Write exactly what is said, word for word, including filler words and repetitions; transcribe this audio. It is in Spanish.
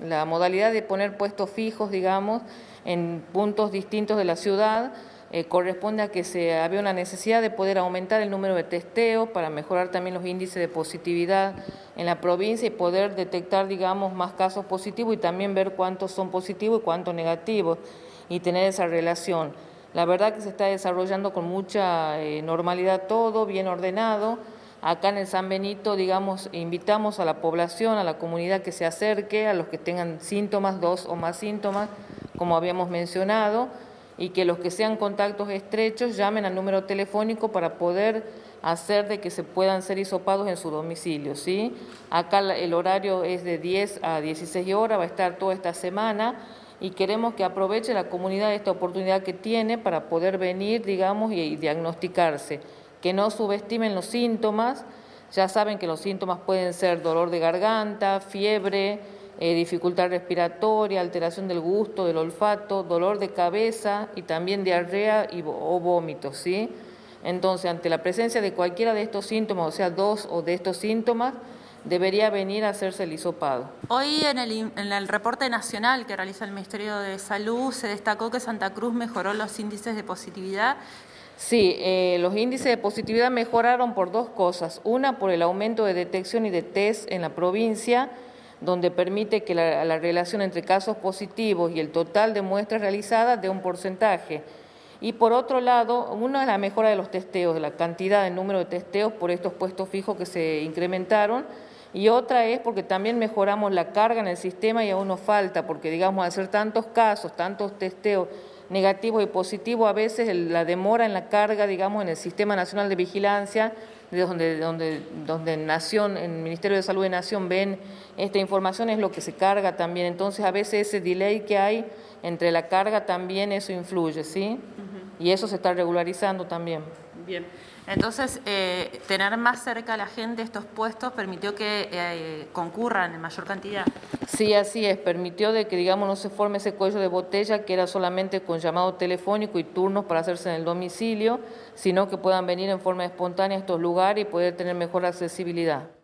la modalidad de poner puestos fijos, digamos, en puntos distintos de la ciudad, eh, corresponde a que se había una necesidad de poder aumentar el número de testeos para mejorar también los índices de positividad en la provincia y poder detectar, digamos, más casos positivos y también ver cuántos son positivos y cuántos negativos y tener esa relación. La verdad que se está desarrollando con mucha eh, normalidad todo, bien ordenado. Acá en el San Benito, digamos, invitamos a la población, a la comunidad que se acerque, a los que tengan síntomas, dos o más síntomas, como habíamos mencionado, y que los que sean contactos estrechos llamen al número telefónico para poder hacer de que se puedan ser hisopados en su domicilio, ¿sí? Acá el horario es de diez a dieciséis horas, va a estar toda esta semana, y queremos que aproveche la comunidad esta oportunidad que tiene para poder venir, digamos, y, y diagnosticarse, que no subestimen los síntomas. Ya saben que los síntomas pueden ser dolor de garganta, fiebre, eh, dificultad respiratoria, alteración del gusto, del olfato, dolor de cabeza y también diarrea y, o vómitos, ¿sí? Entonces, ante la presencia de cualquiera de estos síntomas, o sea, dos o de estos síntomas, debería venir a hacerse el hisopado. Hoy en el, en el reporte nacional que realiza el Ministerio de Salud se destacó que Santa Cruz mejoró los índices de positividad. Sí, eh, los índices de positividad mejoraron por dos cosas. Una, por el aumento de detección y de test en la provincia, donde permite que la, la relación entre casos positivos y el total de muestras realizadas dé un porcentaje. Y por otro lado, una es la mejora de los testeos, de la cantidad, el número de testeos por estos puestos fijos que se incrementaron, y otra es porque también mejoramos la carga en el sistema y aún nos falta, porque digamos, al hacer tantos casos, tantos testeos negativos y positivos, a veces el, la demora en la carga, digamos, en el Sistema Nacional de Vigilancia, de donde, donde, donde Nación, en el Ministerio de Salud de Nación ven esta información, es lo que se carga también. Entonces, a veces ese delay que hay entre la carga también eso influye, ¿sí? Uh-huh. Y eso se está regularizando también. Bien. Entonces, eh, tener más cerca a la gente estos puestos permitió que eh, concurran en mayor cantidad. Sí, así es, permitió de que, digamos, no se forme ese cuello de botella que era solamente con llamado telefónico y turnos para hacerse en el domicilio, sino que puedan venir en forma espontánea a estos lugares y poder tener mejor accesibilidad.